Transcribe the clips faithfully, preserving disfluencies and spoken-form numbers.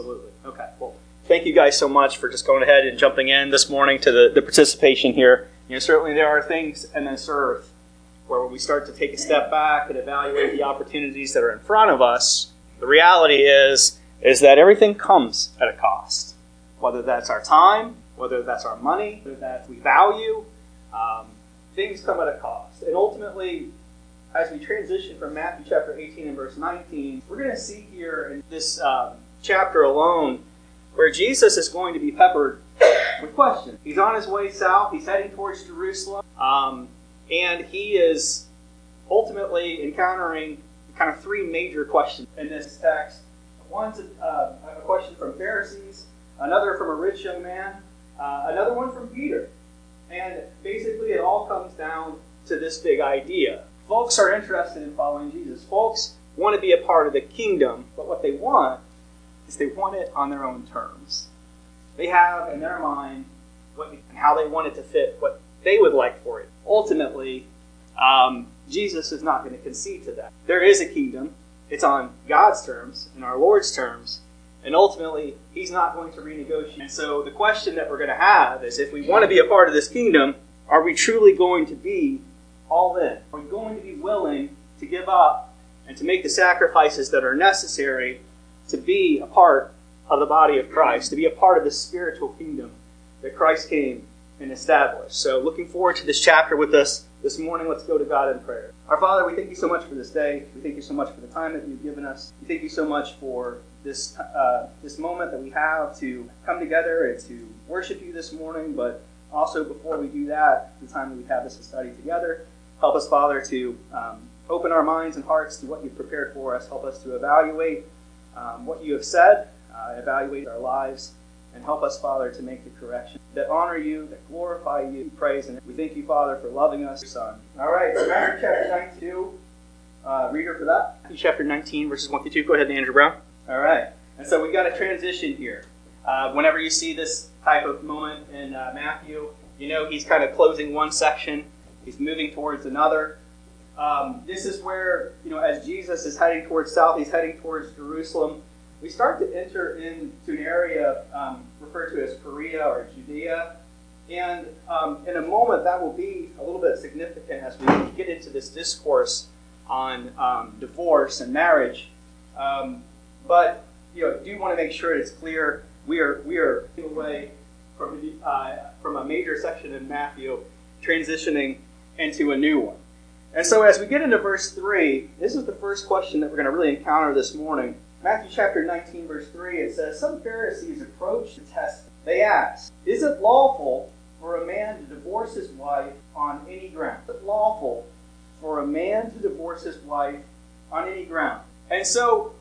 Absolutely. Okay. Well, thank you guys so much for just going ahead and jumping in this morning to the, the participation here. You know, certainly there are things in this earth where when we start to take a step back and evaluate the opportunities that are in front of us, the reality is, is that everything comes at a cost. Whether that's our time, whether that's our money, whether that we value, um, things come at a cost. And ultimately, as we transition from Matthew chapter eighteen and verse nineteen, we're going to see here in this um, chapter alone where Jesus is going to be peppered with questions. He's on his way south. He's heading towards Jerusalem. Um, and he is ultimately encountering kind of three major questions in this text. One's a, uh, a question from Pharisees, another from a rich young man, uh, another one from Peter. And basically it all comes down to this big idea. Folks are interested in following Jesus. Folks want to be a part of the kingdom, but what they want is they want it on their own terms. They have in their mind what, how they want it to fit, what they would like for it. Ultimately, um, Jesus is not going to concede to that. There is a kingdom. It's on God's terms and our Lord's terms. And ultimately, he's not going to renegotiate. And so the question that we're going to have is, if we want to be a part of this kingdom, are we truly going to be all in? Are we going to be willing to give up and to make the sacrifices that are necessary to be a part of the body of Christ, to be a part of the spiritual kingdom that Christ came and established? So looking forward to this chapter with us this morning. Let's go to God in prayer. Our Father, we thank you so much for this day. We thank you so much for the time that you've given us. We thank you so much for this uh, this moment that we have to come together and to worship you this morning, but also before we do that, the time that we have this to study together. Help us, Father, to um, open our minds and hearts to what you've prepared for us. Help us to evaluate um, what you have said, uh, evaluate our lives, and help us, Father, to make the correction that honor you, that glorify you, praise, and we thank you, Father, for loving us, your Son. All right, so Matthew chapter nineteen, uh, reader for that. Matthew chapter nineteen, verses one through two. Go ahead, Andrew Brown. All right, and so we got a transition here. Uh, whenever you see this type of moment in uh, Matthew, you know he's kind of closing one section, he's moving towards another. Um, this is where, you know, as Jesus is heading towards south, he's heading towards Jerusalem. We start to enter into an area um, referred to as Perea or Judea. And um, in a moment, that will be a little bit significant as we get into this discourse on um, divorce and marriage. Um, but, you know, do want to make sure it's clear we are we are away from, uh, from a major section in Matthew, transitioning into a new one. And so as we get into verse three, this is the first question that we're going to really encounter this morning. Matthew chapter nineteen, verse three, it says, "Some Pharisees approached to test him. They asked, 'Is it lawful for a man to divorce his wife on any ground?'" Is it lawful for a man to divorce his wife on any ground? And so,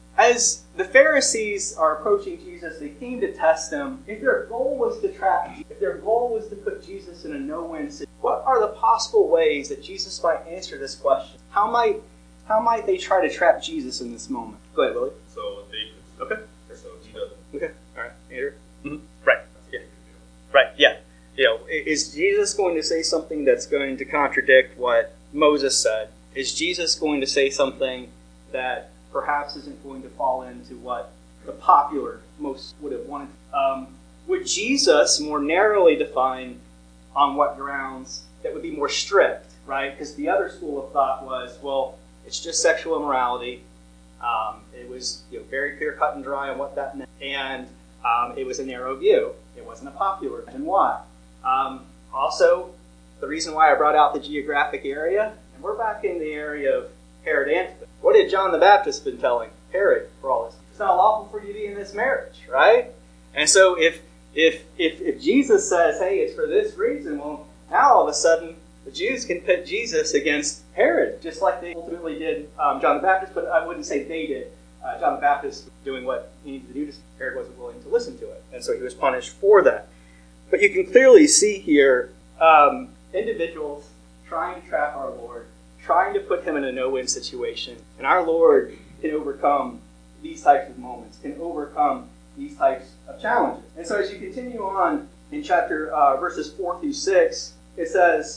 as the Pharisees are approaching Jesus, they came to test him. If their goal was to trap, if their goal was to put Jesus in a no-win situation, what are the possible ways that Jesus might answer this question? How might How might they try to trap Jesus in this moment? Go ahead, Willie. So they could. Okay. So he doesn't. Okay. All right. Andrew. Mm-hmm. Right. Yeah. Right. Yeah. You know, is Jesus going to say something that's going to contradict what Moses said? Is Jesus going to say something that perhaps isn't going to fall into what the popular most would have wanted? Um, would Jesus more narrowly define on what grounds that would be more strict, right? Because the other school of thought was, well, it's just sexual immorality. Um, it was, you know, very clear, cut and dry on what that meant. And um, it was a narrow view. It wasn't a popular. And why? Um, also, the reason why I brought out the geographic area, and we're back in the area of Herod Antipas. What had John the Baptist been telling Herod for all this? It's not lawful for you to be in this marriage, right? And so if if if if Jesus says, hey, it's for this reason, well, now all of a sudden the Jews can pit Jesus against Herod, just like they ultimately did um, John the Baptist, but I wouldn't say they did. Uh, John the Baptist was doing what he needed to do. Herod wasn't willing to listen to it, and so he was punished for that. But you can clearly see here um, individuals trying to trap our Lord, trying to put him in a no-win situation, and our Lord can overcome these types of moments, can overcome these types of challenges. And so as you continue on in chapter uh, verses four through six, it says,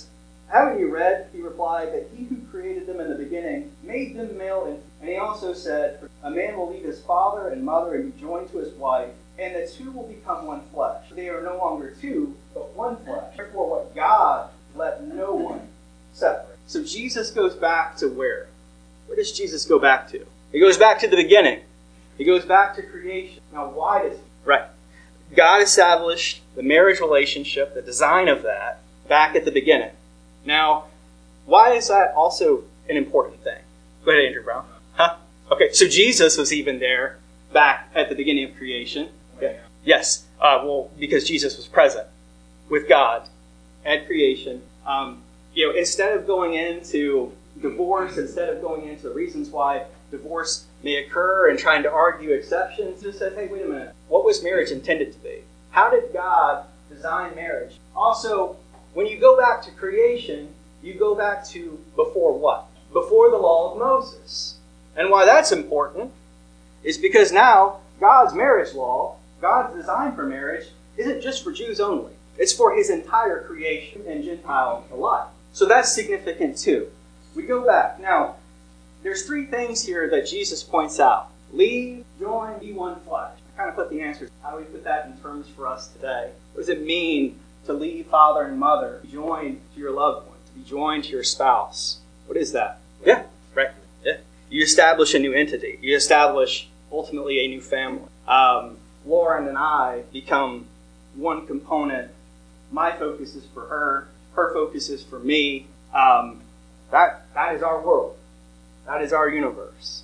Haven't you read, he replied, that he who created them in the beginning made them male and female? And he also said, a man will leave his father and mother and be joined to his wife, and the two will become one flesh. They are no longer two, but one flesh. Therefore, what God, let no one separate. So Jesus goes back to where? Where does Jesus go back to? He goes back to the beginning. He goes back to creation. Now, why does he? Right. God established the marriage relationship, the design of that, back at the beginning. Now, why is that also an important thing? Go ahead, Andrew Brown. Huh? Okay, so Jesus was even there back at the beginning of creation. Yeah. Yes. Uh, well, because Jesus was present with God at creation. Um, you know, instead of going into divorce, instead of going into the reasons why divorce may occur and trying to argue exceptions, just says, hey, wait a minute. What was marriage intended to be? How did God design marriage? Also, when you go back to creation, you go back to before what? Before the law of Moses. And why that's important is because now God's marriage law, God's design for marriage, isn't just for Jews only. It's for his entire creation and Gentile alike. So that's significant too. We go back. Now, there's three things here that Jesus points out. Leave, join, be one flesh. I kind of put the answers. How do we put that in terms for us today? What does it mean to leave father and mother, be joined to your loved one, to be joined to your spouse? What is that? Yeah, right. Yeah. You establish a new entity. You establish, ultimately, a new family. Um, Lauren and I become one component. My focus is for her. Her focus is for me. Um, that that is our world. That is our universe.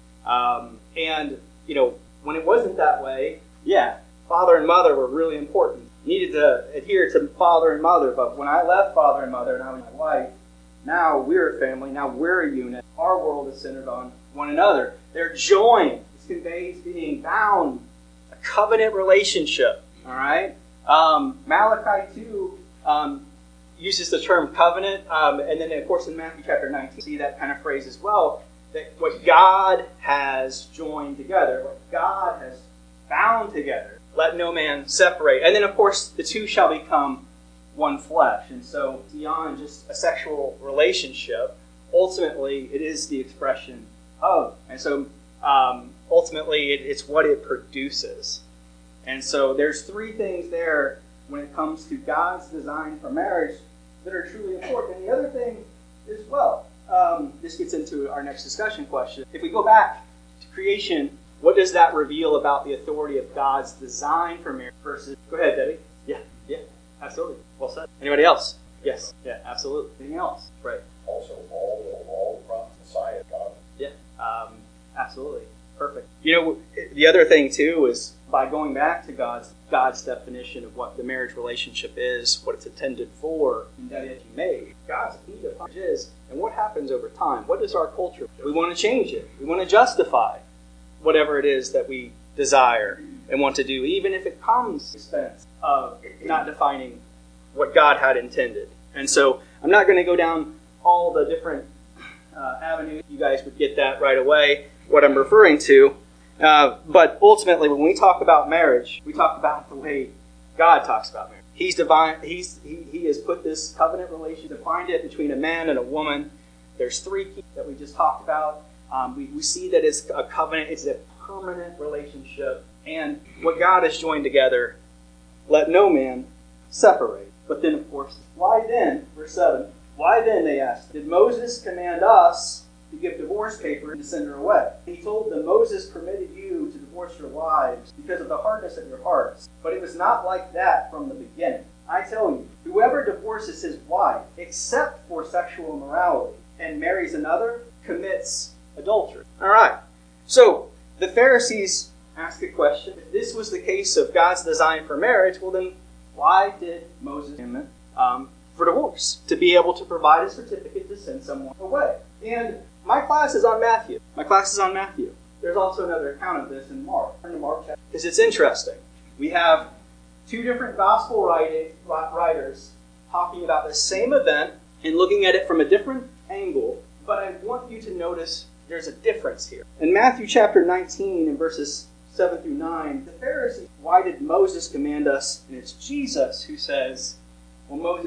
Um, and, you know, when it wasn't that way, yeah, father and mother were really important. Needed to adhere to father and mother. But when I left father and mother and I was my wife, now we're a family. Now we're a unit. Our world is centered on one another. They're joined. This conveys being bound. A covenant relationship. All right? Um, Malachi two um, uses the term covenant. Um, and then, of course, in Matthew chapter nineteen, see that kind of phrase as well. That what God has joined together, what God has bound together, let no man separate. And then, of course, the two shall become one flesh. And so, beyond just a sexual relationship, ultimately, it is the expression of. And so, um, ultimately, it, it's what it produces. And so, there's three things there when it comes to God's design for marriage that are truly important. And the other thing as well, um, this gets into our next discussion question. If we go back to creation, what does that reveal about the authority of God's design for marriage versus... Go ahead, Debbie. Yeah, yeah, absolutely. Well said. Anybody else? Yes. Yeah, absolutely. Anything else? Right. Also, all all from Messiah, God. Yeah, um, absolutely. Perfect. You know, the other thing, too, is by going back to God's God's definition of what the marriage relationship is, what it's intended for, and that it made. God's need of marriage is, and what happens over time? What is our culture? We want to change it. We want to justify whatever it is that we desire and want to do, even if it comes at the expense of not defining what God had intended. And so I'm not going to go down all the different uh, avenues. You guys would get that right away, what I'm referring to. Uh, but ultimately, when we talk about marriage, we talk about the way God talks about marriage. He's divine. He's he, he has put this covenant relation, defined it between a man and a woman. There's three keys that we just talked about. Um, we, we see that it's a covenant. It's a permanent relationship. And what God has joined together, let no man separate. But then, of course, why then, verse seven, why then, they asked, did Moses command us to give divorce papers and to send her away? He told them, Moses permitted you to divorce your wives because of the hardness of your hearts. But it was not like that from the beginning. I tell you, whoever divorces his wife, except for sexual immorality, and marries another, commits adultery. All right. So, the Pharisees asked the question, if this was the case of God's design for marriage, well then, why did Moses command um, for divorce? To be able to provide a certificate to send someone away. And my class is on Matthew. My class is on Matthew. There's also another account of this in Mark. Turn to Mark chapter. Because it's interesting. We have two different gospel writing, writers talking about the same event and looking at it from a different angle. But I want you to notice there's a difference here. In Matthew chapter nineteen, in verses seven through nine, the Pharisees, why did Moses command us? And it's Jesus who says, well, Moses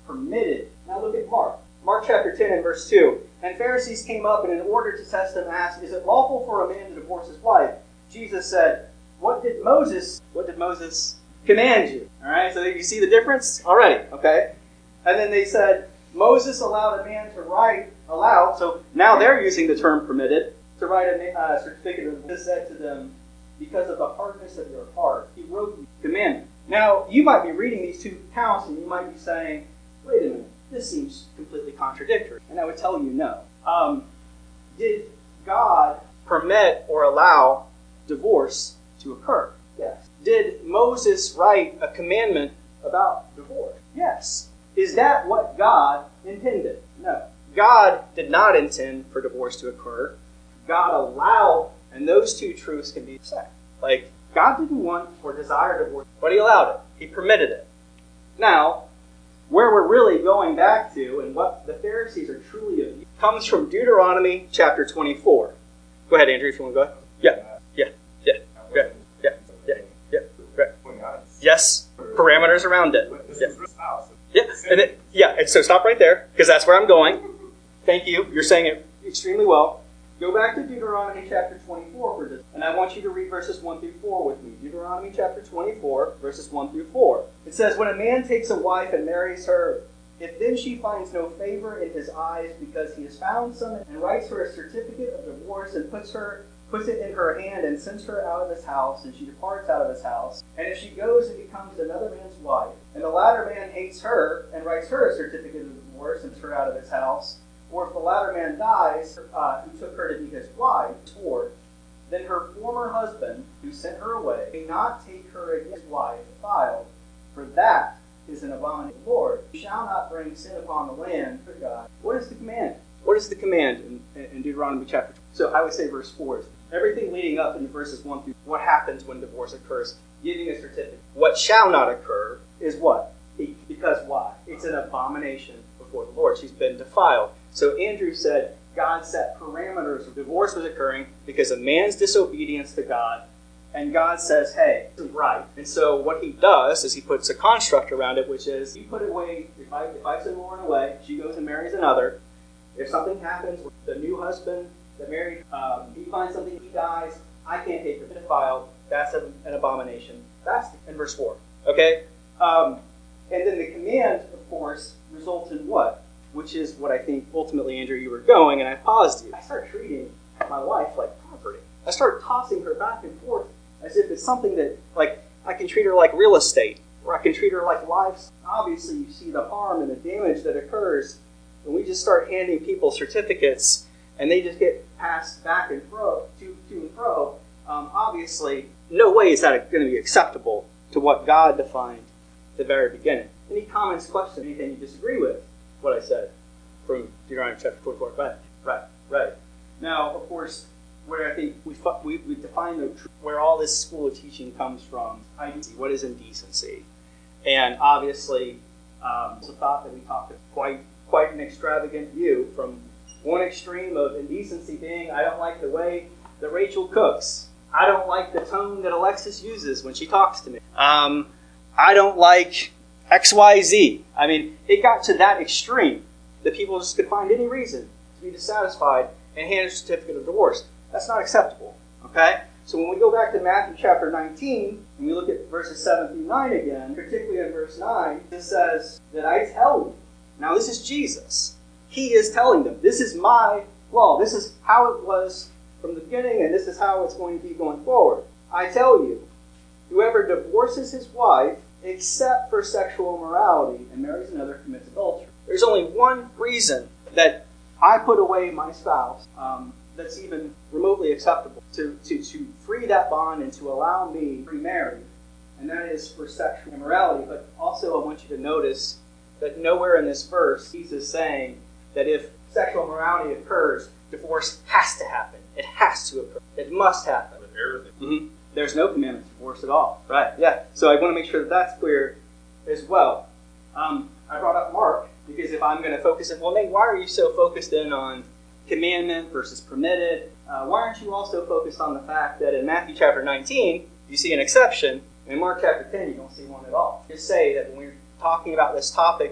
permitted. Now look at Mark. Mark chapter ten and verse two. And Pharisees came up and in order to test him asked, is it lawful for a man to divorce his wife? Jesus said, what did Moses, what did Moses command you? All right, so you see the difference already, okay? And then they said, Moses allowed a man to write, allowed, so now they're using the term permitted, to write a uh, certificate of this said to them, because of the hardness of your heart, he wrote the commandment. Now, you might be reading these two accounts and you might be saying, wait a minute, this seems completely contradictory. And I would tell you no. Um, did God permit or allow divorce to occur? Yes. Did Moses write a commandment about divorce? Yes. Is that what God intended? No. God did not intend for divorce to occur. God allowed, and those two truths can be said. Like, God didn't want or desire divorce, but he allowed it. He permitted it. Now, where we're really going back to, and what the Pharisees are truly of, comes from Deuteronomy chapter twenty-four. Go ahead, Andrew, if you want to go ahead. Yeah, yeah, yeah, yeah, yeah, yeah, yeah. Right. Yes, parameters around it. Yeah, yeah, and it, yeah. And so stop right there, because that's where I'm going. Thank you. You're saying it extremely well. Go back to Deuteronomy chapter twenty-four for this, and I want you to read verses one through four with me. Deuteronomy chapter twenty-four, verses one through four. It says, when a man takes a wife and marries her, if then she finds no favor in his eyes because he has found some, and writes her a certificate of divorce and puts her puts it in her hand and sends her out of his house, and she departs out of his house, and if she goes and becomes another man's wife, and the latter man hates her and writes her a certificate of divorce and puts her out of his house, or if the latter man dies, uh, who took her to be his wife, or then her former husband, who sent her away, may not take her as his wife defiled, for that is an abomination to the Lord. You shall not bring sin upon the land for God. What is the command? What is the command in, in Deuteronomy chapter two? So I would say verse four is everything leading up into verses one through what happens when divorce occurs, giving a certificate. What shall not occur is what? Because why? It's an abomination before the Lord. She's been defiled. So Andrew said God set parameters. Divorce was occurring because of man's disobedience to God, and God says, hey, this is right. And so what he does is he puts a construct around it, which is, you put away, if I, if I send Lauren away, she goes and marries another. If something happens with the new husband that married, um, he finds something, he dies, I can't take her. Defiled. That's a, an abomination. That's in verse four. Okay? Um, and then the command, of course, results in what? Which is what I think ultimately, Andrew, you were going, and I paused you. I start treating my wife like property. I start tossing her back and forth as if it's something that, like, I can treat her like real estate, or I can treat her like lives. Obviously, you see the harm and the damage that occurs when we just start handing people certificates, and they just get passed back and fro, to, to and fro. Um, obviously, no way is that going to be acceptable to what God defined at the very beginning. Any comments, questions, anything you disagree with what I said from Deuteronomy chapter twenty-four? Right, right, right. Now, of course, where I think we we, we define the where all this school of teaching comes from. What is indecency? And obviously, um, it's a thought that we talked about quite quite an extravagant view from one extreme of indecency being, I don't like the way that Rachel cooks. I don't like the tone that Alexis uses when she talks to me. Um, I don't like X Y Z. I mean, it got to that extreme that people just could find any reason to be dissatisfied and hand a certificate of divorce. That's not acceptable. Okay? So when we go back to Matthew chapter nineteen, and we look at verses seven through nine again, particularly in verse nine, it says that I tell you. Now this is Jesus. He is telling them, this is my law. This is how it was from the beginning, and this is how it's going to be going forward. I tell you, whoever divorces his wife, except for sexual immorality, and marries another, commits adultery. There's only one reason that I put away my spouse um, that's even remotely acceptable, to, to, to free that bond and to allow me to remarry, and that is for sexual immorality. But also I want you to notice that nowhere in this verse Jesus is saying that if sexual immorality occurs, divorce has to happen. It has to occur. It must happen. With everything. Mm-hmm. There's no commandment to divorce at all. Right, yeah. So I want to make sure that that's clear as well. Um, I brought up Mark because if I'm going to focus it, well, Nate, why are you so focused in on commandment versus permitted? Uh, why aren't you also focused on the fact that in Matthew chapter nineteen, you see an exception, and in Mark chapter ten, you don't see one at all? Just say that when we're talking about this topic of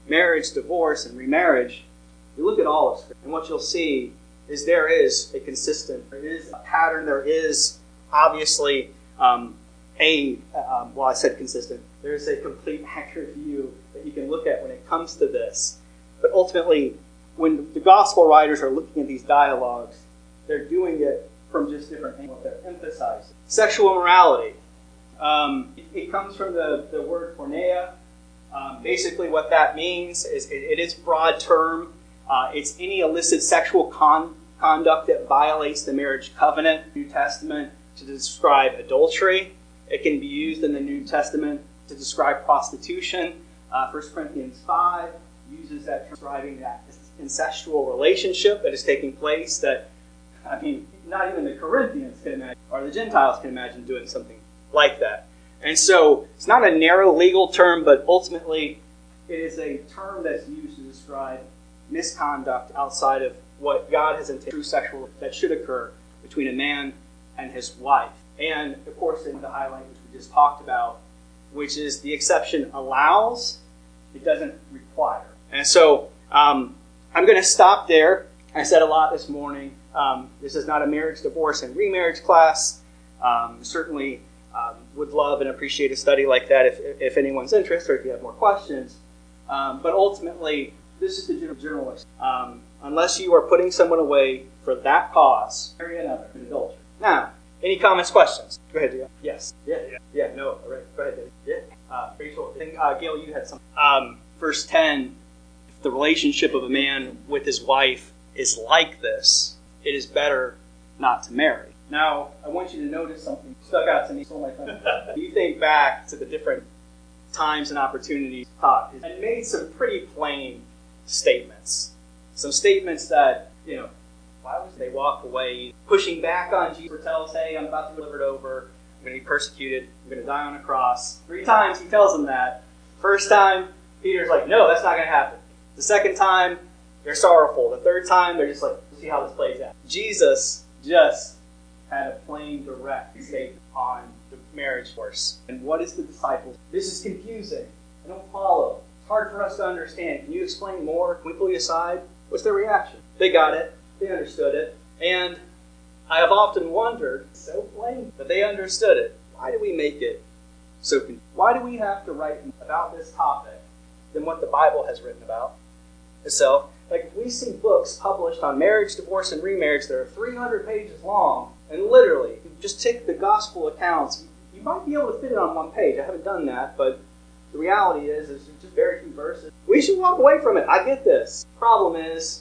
marriage, divorce, and remarriage, you look at all of Scripture, and what you'll see is there is a consistent, there is a pattern, there is obviously um, a, um, well, I said consistent, there is a complete accurate view that you can look at when it comes to this. But ultimately, when the gospel writers are looking at these dialogues, they're doing it from just different angles. They're emphasizing sexual morality. Um, it, it comes from the, the word porneia. Um, basically, what that means is it, it is a broad term. Uh, it's any illicit sexual con- conduct that violates the marriage covenant. New Testament to describe adultery. It can be used in the New Testament to describe prostitution. Uh, First Corinthians five uses that term describing that incestual relationship that is taking place that, I mean, not even the Corinthians can imagine, or the Gentiles can imagine doing something like that. And so it's not a narrow legal term, but ultimately it is a term that's used to describe misconduct outside of what God has intended, true sexual that should occur between a man and his wife. And of course, in the highlight which we just talked about, which is the exception allows, it doesn't require. And so um, I'm going to stop there. I said a lot this morning. Um, this is not a marriage, divorce, and remarriage class. Um, certainly um, would love and appreciate a study like that if, if anyone's interested or if you have more questions. Um, but ultimately, this is the general general um, unless you are putting someone away for that cause, marry another, an adultery. Now, any comments, questions? Go ahead, Gail. Yes. Yeah. Yeah. Yeah. No. All right. Go ahead, Dave. Yeah. Uh, Rachel. I think, uh, Gail, you had something. Um, verse ten. If the relationship of a man with his wife is like this, it is better not to marry. Now, I want you to notice something stuck out to me. So my friend, you think back to the different times and opportunities taught, and made some pretty plain statements. Some statements that, you know, why was they walk away pushing back on Jesus, tells, hey, I'm about to be delivered over, I'm going to be persecuted, I'm going to die on a cross. Three times he tells them that. First time, Peter's like, no, that's not going to happen. The second time, they're sorrowful. The third time, they're just like, we'll see how this plays out. Jesus just had a plain, direct statement on the marriage course. And what is the disciples? This is confusing. I don't follow. It's hard for us to understand. Can you explain more? Can we pull you aside? What's their reaction? They got it. They understood it. And I have often wondered, so plain, that they understood it. Why do we make it so confusing? Why do we have to write about this topic than what the Bible has written about itself? Like, if we see books published on marriage, divorce, and remarriage that are three hundred pages long, and literally, if you just take the gospel accounts, you might be able to fit it on one page. I haven't done that, but the reality is, is there's just very few verses. We should walk away from it. I get this. Problem is,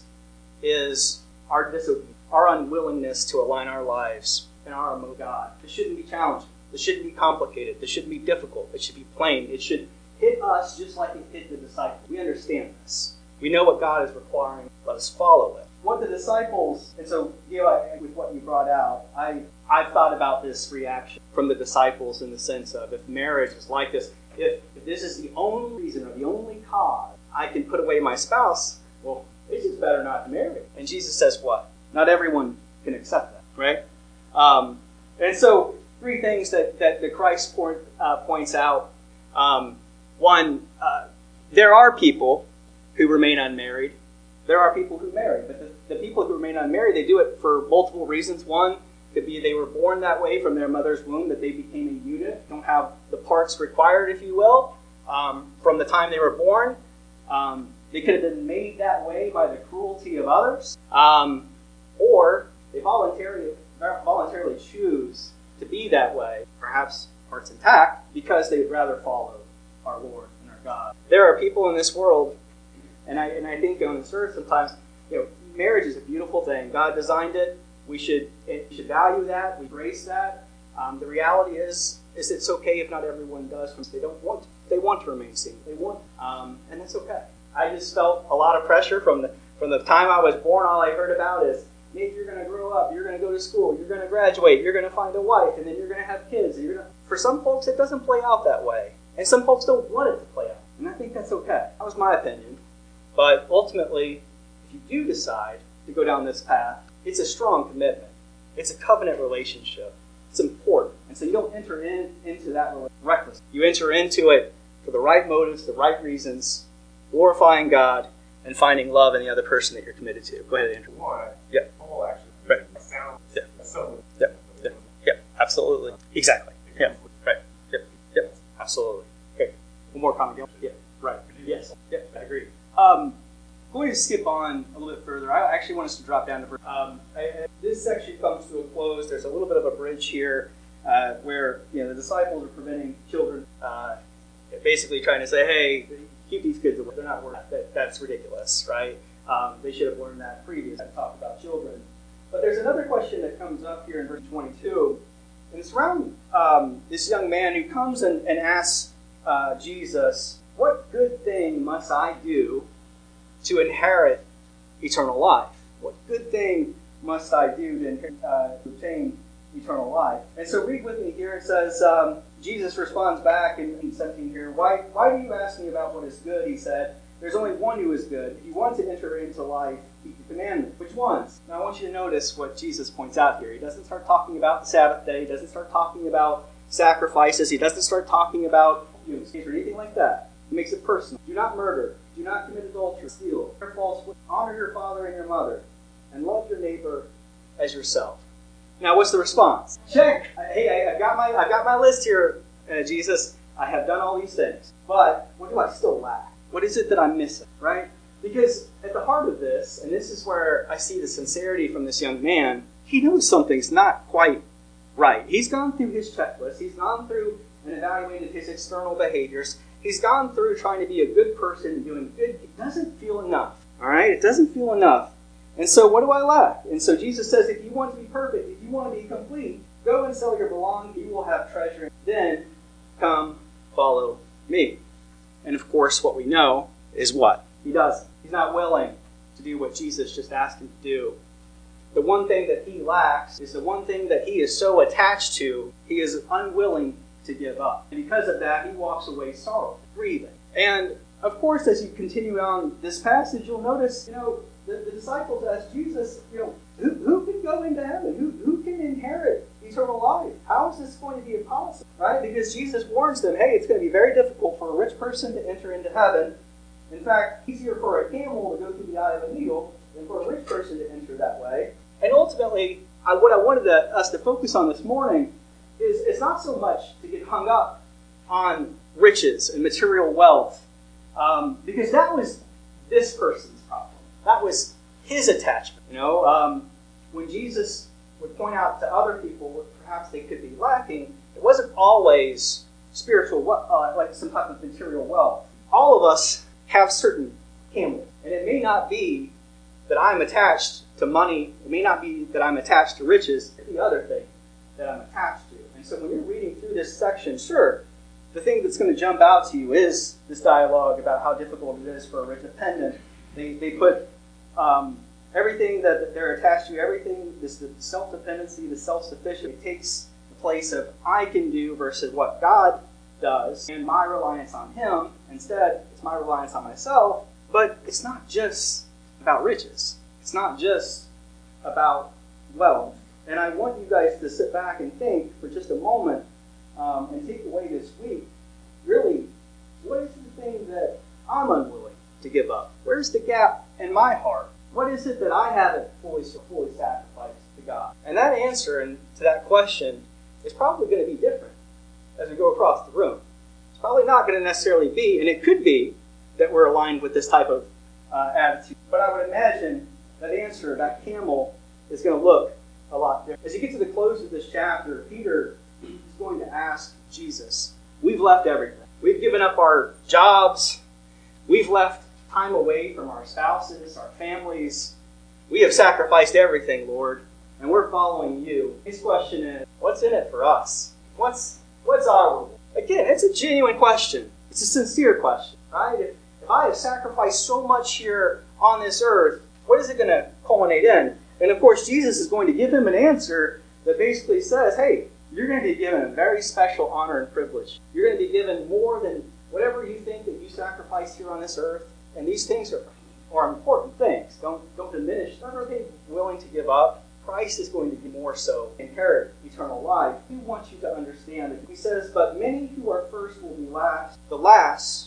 is our disobedience, our unwillingness to align our lives and our own God. This shouldn't be challenging. This shouldn't be complicated. This shouldn't be difficult. It should be plain. It should hit us just like it hit the disciples. We understand this. We know what God is requiring. Let us follow it. What the disciples, and so, you know, with what you brought out, I, I've thought about this reaction from the disciples in the sense of, if marriage is like this, if, if this is the only reason or the only cause I can put away my spouse, well, it's just better not to marry. And Jesus says what? Not everyone can accept that, right? Um, and so, three things that, that the Christ point, uh, points out. Um, one, uh, there are people who remain unmarried. There are people who marry, but the, the people who remain unmarried, they do it for multiple reasons. One could be they were born that way from their mother's womb, that they became a unit, don't have the parts required, if you will, um, from the time they were born. Um, they could have been made that way by the cruelty of others, um, or they voluntarily, voluntarily choose to be that way, perhaps hearts intact, because they would rather follow our Lord and our God. There are people in this world, and I and I think on this earth sometimes, you know, marriage is a beautiful thing. God designed it. We should it, we should value that. We embrace that. Um, the reality is, is it's okay if not everyone does. They don't want to. They want to remain single. They want, um, and that's okay. I just felt a lot of pressure from the from the time I was born. All I heard about is, Nate, you're going to grow up. You're going to go to school. You're going to graduate. You're going to find a wife, and then you're going to have kids. And you're going to... For some folks, it doesn't play out that way, and some folks don't want it to play out. And I think that's okay. That was my opinion. But ultimately, if you do decide to go down this path, it's a strong commitment. It's a covenant relationship. It's important. And so you don't enter in, into that recklessly. You enter into it for the right motives, the right reasons, glorifying God, and finding love in the other person that you're committed to. Go ahead, Andrew. One, Yeah. Paul actually Right. sounds Yeah. so Yeah. Yeah. Yeah. Absolutely. Exactly. Yeah. Right. Yeah. Yeah. Absolutely. Okay. One more comment. Yeah. Right. Yes. Yeah. I agree. Um, going to skip on a little bit further. I actually want us to drop down to um, I, I, this section comes to a close. There's a little bit of a bridge here uh, where you know the disciples are preventing children, uh, basically trying to say, "Hey, keep these kids away. They're not worth that. That's ridiculous, right? Um, they should have learned that previously. I talked about children." But there's another question that comes up here in verse twenty-two, and it's around um, this young man who comes and, and asks uh, Jesus, "What good thing must I do to inherit eternal life? What good thing must I do to, uh, to obtain eternal life?" And so read with me here. It says, um, Jesus responds back in, in seventeen here, why, why do you ask me about what is good? He said, "There's only one who is good. If you want to enter into life, keep the commandments." Which ones? Now I want you to notice what Jesus points out here. He doesn't start talking about the Sabbath day. He doesn't start talking about sacrifices. He doesn't start talking about you know, or anything like that. He makes it personal. Do not murder. Do not commit adultery, steal, bear false witness, honor your father and your mother, and love your neighbor as yourself. Now, what's the response? Check. Hey, I've got my I've got my list here, uh, Jesus. I have done all these things, but what do I still lack? What is it that I'm missing? Right? Because at the heart of this, and this is where I see the sincerity from this young man, he knows something's not quite right. He's gone through his checklist. He's gone through and evaluated his external behaviors. He's gone through trying to be a good person and doing good. It doesn't feel enough. All right? It doesn't feel enough. And so what do I lack? And so Jesus says, if you want to be perfect, if you want to be complete, go and sell your belongings. You will have treasure. Then come follow me. And of course, what we know is what? He doesn't. He's not willing to do what Jesus just asked him to do. The one thing that he lacks is the one thing that he is so attached to, he is unwilling to give up. And because of that, he walks away sorrowful, grieving. And of course, as you continue on this passage, you'll notice, you know, the, the disciples ask Jesus, you know, who, who can go into heaven? Who, who can inherit eternal life? How is this going to be impossible? Right? Because Jesus warns them, hey, it's going to be very difficult for a rich person to enter into heaven. In fact, easier for a camel to go through the eye of a needle than for a rich person to enter that way. And ultimately, I, what I wanted to, us to focus on this morning is it's not so much to get hung up on riches and material wealth, um, because that was this person's problem. That was his attachment. You know, um, when Jesus would point out to other people what perhaps they could be lacking, it wasn't always spiritual, uh, like some type of material wealth. All of us have certain camels, and it may not be that I'm attached to money. It may not be that I'm attached to riches. It's the other thing that I'm attached to. And so when you're reading through this section, sure, the thing that's going to jump out to you is this dialogue about how difficult it is for a rich dependent. They they put um, everything that they're attached to, everything, this the self-dependency, the self-sufficiency, it takes the place of I can do versus what God does, and my reliance on Him. Instead, it's my reliance on myself. But it's not just about riches. It's not just about wealth. And I want you guys to sit back and think for just a moment um, and take away this week, really, what is the thing that I'm unwilling to give up? Where's the gap in my heart? What is it that I haven't fully, fully sacrificed to God? And that answer and to that question is probably going to be different as we go across the room. It's probably not going to necessarily be, and it could be, that we're aligned with this type of uh, attitude. But I would imagine that answer, that camel, is going to look a lot different. As you get to the close of this chapter, Peter is going to ask Jesus, we've left everything. We've given up our jobs. We've left time away from our spouses, our families. We have sacrificed everything, Lord, and we're following you. His question is, what's in it for us? What's what's our role? Again, it's a genuine question. It's a sincere question, right? If, if I have sacrificed so much here on this earth, what is it going to culminate in? And of course, Jesus is going to give him an answer that basically says, hey, you're going to be given a very special honor and privilege. You're going to be given more than whatever you think that you sacrificed here on this earth. And these things are, are important things. Don't, don't diminish. Don't are they willing to give up? Christ is going to be more so. Inherit eternal life. He wants you to understand it. He says, but many who are first will be last. The last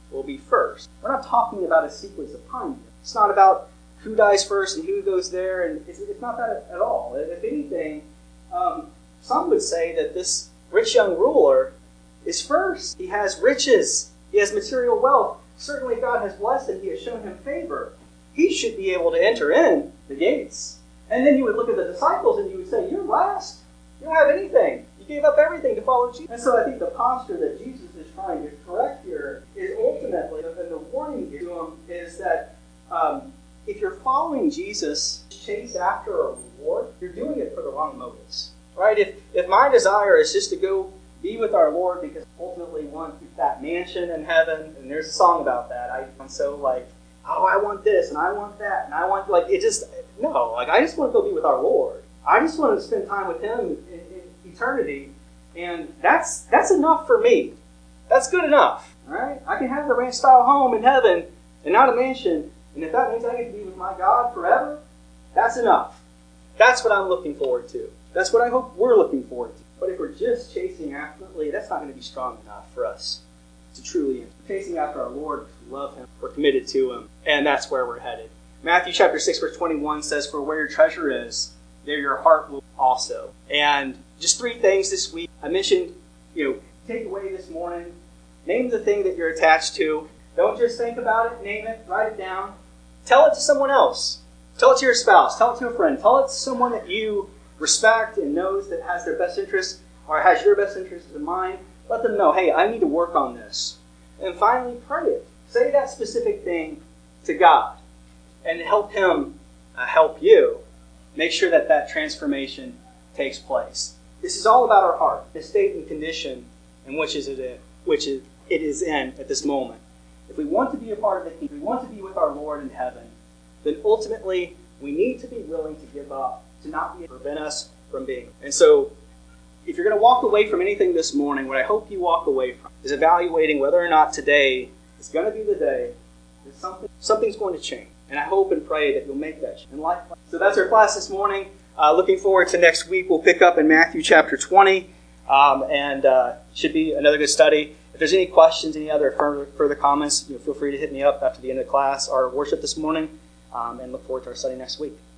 will be first. We're not talking about a sequence of time here. It's not about who dies first and who goes there, and it's, it's not that at all. If anything, um, some would say that this rich young ruler is first. He has riches. He has material wealth. Certainly God has blessed him. He has shown him favor. He should be able to enter in the gates. And then you would look at the disciples and you would say, you're last. You don't have anything. You gave up everything to follow Jesus. And so I think the posture that Jesus is trying to correct here is ultimately, and the warning to him is that um, if you're following Jesus, chase after a reward, you're doing it for the wrong motives. Right? If, if my desire is just to go be with our Lord because I ultimately want that mansion in heaven, and there's a song about that. I, I'm so like, oh, I want this, and I want that, and I want, like, it just, no, like, I just want to go be with our Lord. I just want to spend time with Him in, in eternity, and that's that's enough for me. That's good enough, all right? I can have the ranch-style home in heaven and not a mansion, and if that means I get to be with my God forever, that's enough. That's what I'm looking forward to. That's what I hope we're looking forward to. But if we're just chasing after it, that's not going to be strong enough for us to truly enter. Chasing after our Lord, we love Him, we're committed to Him, and that's where we're headed. Matthew chapter six, verse twenty-one says, "For where your treasure is, there your heart will also." And just three things this week. I mentioned, you know, take away this morning. Name the thing that you're attached to. Don't just think about it, name it, write it down. Tell it to someone else. Tell it to your spouse. Tell it to a friend. Tell it to someone that you respect and knows that has their best interest or has your best interest in mind. Let them know, hey, I need to work on this. And finally, pray it. Say that specific thing to God and help Him uh, help you. Make sure that that transformation takes place. This is all about our heart, the state and condition in which is it in, which it is in at this moment. If we want to be a part of the kingdom, if we want to be with our Lord in heaven, then ultimately we need to be willing to give up, to not be, prevent us from being. And so, if you're going to walk away from anything this morning, what I hope you walk away from is evaluating whether or not today is going to be the day that something something's going to change. And I hope and pray that you'll make that change in life. So that's our class this morning. Uh, looking forward to next week. We'll pick up in Matthew chapter twenty, um, and uh, should be another good study. If there's any questions, any other further, further comments, you know, feel free to hit me up after the end of the class or worship this morning, um, and look forward to our study next week.